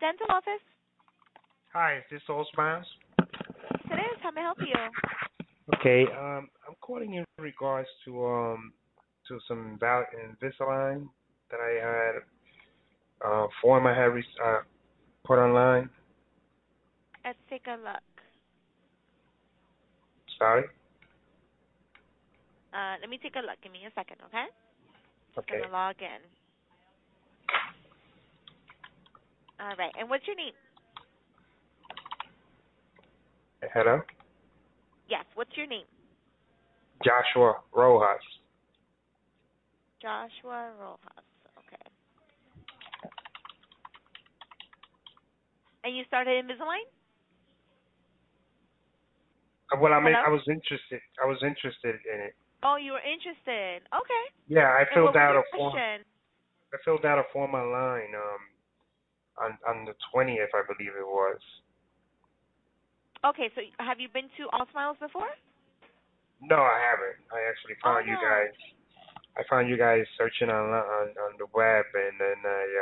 Dental office? Hi, is this All Smiles? Yes, it is. How may I help you? Okay, I'm calling in regards to some about Invisalign that I had form I had put online. Let's take a look. Sorry. Let me take a look. Give me a second, okay? Just Okay. gonna log in. All right. And what's your name? Hello. Yes. What's your name? Joshua Rojas. Joshua Rojas. Okay. And you started Invisalign? Well, Hello? I was interested. I was interested in it. Oh, you were interested. Okay. Yeah, And what was your question? I filled out a form online. On the 20th, I believe it was. Okay. So have you been to All Smiles before? No, I haven't. I actually Oh found you no. guys. I found you guys searching on the web, and then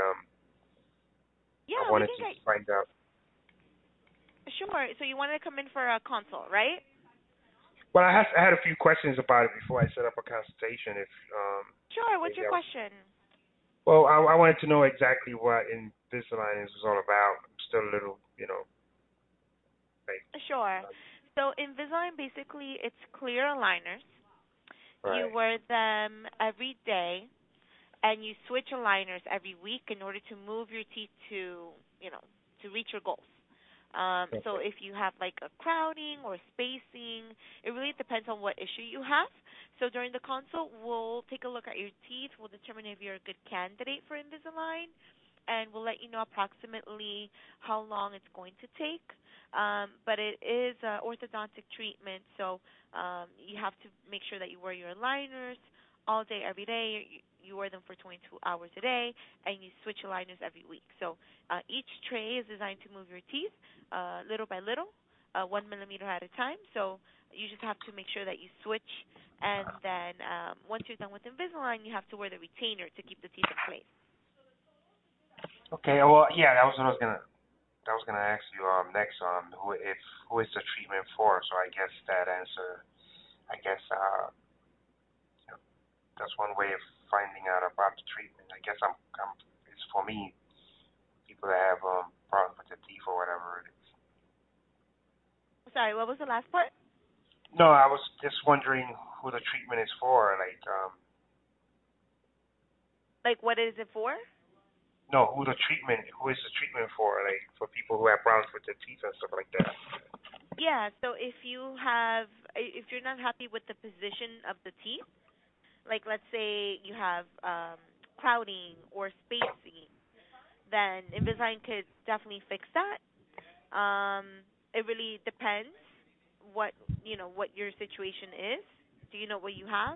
I Yeah, we wanted can to get. find out. Sure. So you wanted to come in for a consult, right? Well, I had a few questions about it before I set up a consultation. If Sure. What's maybe your question? well, I wanted to know exactly what Invisalign is all about. I'm still a little, like, Sure. So Invisalign basically it's clear aligners. You right. wear them every day and you switch aligners every week in order to move your teeth to reach your goals. So Okay. if you have like a crowding or spacing, it really depends on what issue you have. So during the consult, we'll take a look at your teeth. We'll determine if you're a good candidate for Invisalign, and we'll let you know approximately how long it's going to take. But it is orthodontic treatment, so you have to make sure that you wear your aligners all day, every day. You wear them for 22 hours a day, and you switch aligners every week. So each tray is designed to move your teeth little by little, 1 millimeter at a time. So you just have to make sure that you switch, and then once you're done with Invisalign, you have to wear the retainer to keep the teeth in place. Okay. Well, yeah, that was gonna ask you next who is the treatment for? So I guess that answer. I guess you know, that's one way of finding out about the treatment. I guess I'm it's for me, people that have problems with their teeth or whatever it is. Sorry, what was the last part? No, I was just wondering who the treatment is for. Like, Like, what is it for? no, who is the treatment for? Like, for people who have problems with their teeth and stuff like that. Yeah, so if you're not happy with the position of the teeth, like let's say you have crowding or spacing, then Invisalign could definitely fix that. It really depends what what your situation is. Do you know what you have?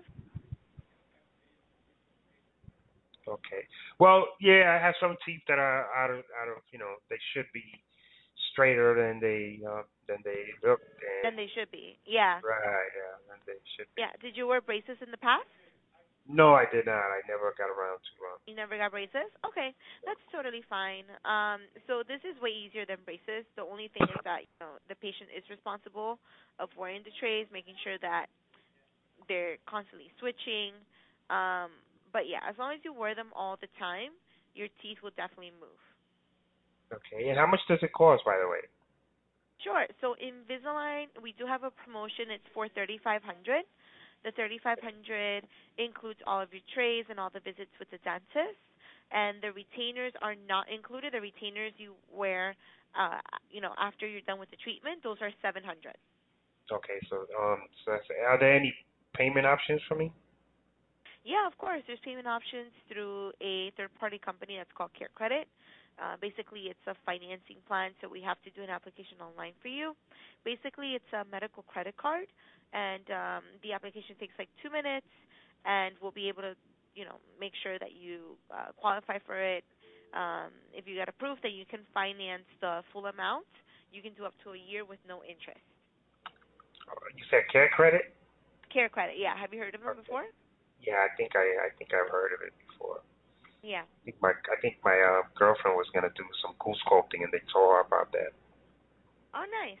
Okay. Well, yeah, I have some teeth that are out of they should be straighter than they look, Then and they should be. Yeah. right, yeah, than they should be. Yeah. Did you wear braces in the past? No, I did not. I never got around to You never got braces? Okay, that's totally fine. So this is way easier than braces. The only thing is that the patient is responsible of wearing the trays, making sure that they're constantly switching. But yeah, as long as you wear them all the time, your teeth will definitely move. Okay. And how much does it cost, by the way? Sure. So Invisalign, we do have a promotion. It's for 3,500. The 3,500 includes all of your trays and all the visits with the dentist, and the retainers are not included. The retainers you wear, after you're done with the treatment, those are 700. Okay, so are there any payment options for me? Yeah, of course. There's payment options through a third-party company that's called Care Credit. Basically, it's a financing plan, so we have to do an application online for you. Basically, it's a medical credit card, and the application takes like 2 minutes, and we'll be able to, make sure that you qualify for it. If you get approved, that you can finance the full amount. You can do up to a year with no interest. You said Care Credit? Care Credit, yeah. Have you heard of them Okay. before? Yeah, I think I've heard of it before. Yeah. I think my girlfriend was gonna do some cool sculpting, and they told her about that. Oh, nice.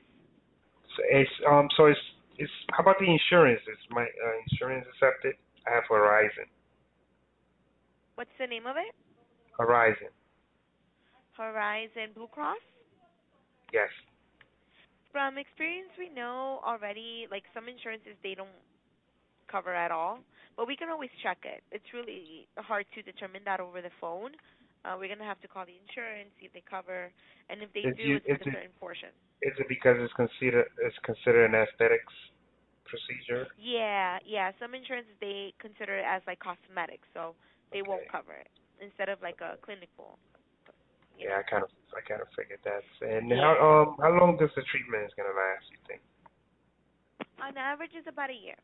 So it's how about the insurance? Is my insurance accepted? I have Horizon. What's the name of it? Horizon. Horizon Blue Cross? Yes. From experience, we know already, like some insurances, they don't cover at all, but we can always check it. It's really hard to determine that over the phone. We're gonna have to call the insurance, see if they cover, and if they Is do, you it's a certain portion. is it because it's considered an aesthetics procedure? Yeah, yeah. Some insurance they consider it as like cosmetic, so they Okay. won't cover it instead of like a clinical, you Yeah, know. I kind of figured that. And how Yeah. how long does the treatment is gonna last? You think? On average, it's about a year,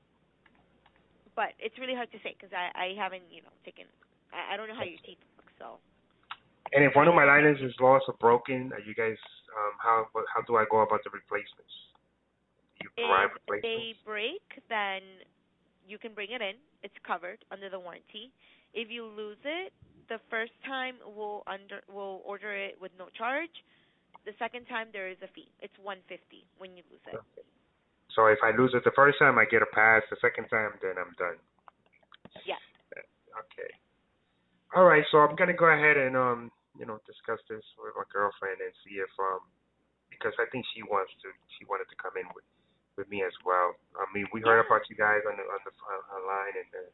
but it's really hard to say because I haven't taken. I don't know how your teeth look, so And if one I of my can't liners give you. is lost or broken, are you guys how do I go about the replacements? Do you provide If replacements? they break, then you can bring it in. It's covered under the warranty. If you lose it, the first time we'll order it with no charge. The second time there is a fee. It's 150 when you lose it. So if I lose it the first time, I get a pass. The second time, then I'm done. Yes. Okay. All right. So I'm gonna go ahead and discuss this with my girlfriend and see if because I think she wanted to come in with me as well. I mean, we heard Yeah. about you guys on the online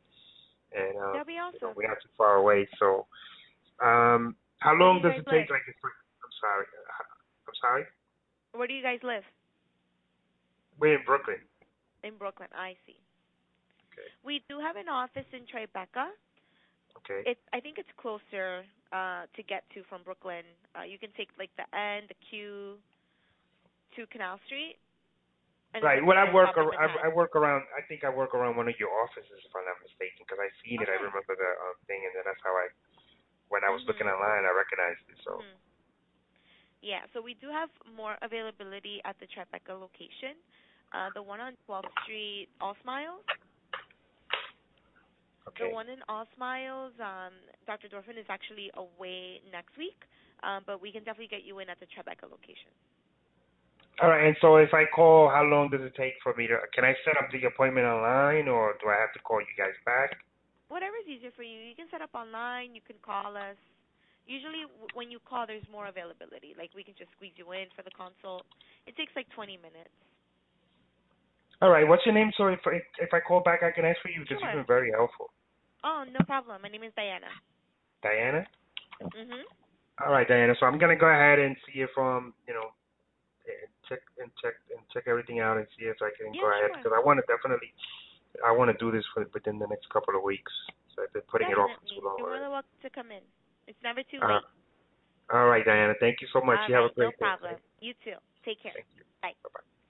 and That'll be awesome. we're not too far away. So how Where do long you does guys it take? live? Like, I'm sorry. I'm sorry. Where do you guys live? We're in Brooklyn. In Brooklyn. I see. Okay. We do have an office in Tribeca. Okay. I think it's closer to get to from Brooklyn. You can take like the N, the Q to Canal Street, and then Right. that's Well, gonna stop in I Manhattan. work around. I think I work around one of your offices, if I'm not mistaken, because I seen Oh, it. I nice. remember the thing, and then that's how when I was looking Mhm. online, I recognized it. So, Mhm. Yeah. So we do have more availability at the Tribeca location. The one on 12th Street, All Smiles. The okay. one in All Smiles, Dr. Dorfin is actually away next week, but we can definitely get you in at the Tribeca location. All right. And so, if I call, how long does it take for me to? Can I set up the appointment online, or do I have to call you guys back? Whatever's easier for you. You can set up online. You can call us. Usually, when you call, there's more availability. Like we can just squeeze you in for the consult. It takes like 20 minutes. All right. What's your name? So if I call back, I can ask for you because you've Sure. been very helpful. Oh, no problem. My name is Diana. Diana. Mhm. All right, Diana. So I'm gonna go ahead and see if check everything out and see if I can Yeah, go ahead sure. because I want to do this within the next couple of weeks. So I've been putting it off for too Definitely. long You're more already. than welcome to come in. It's never too Uh, late. all right, Diana. Thank you so much. All You have right. a No great day. problem. You too. Take care. Thank you. Bye. Bye bye.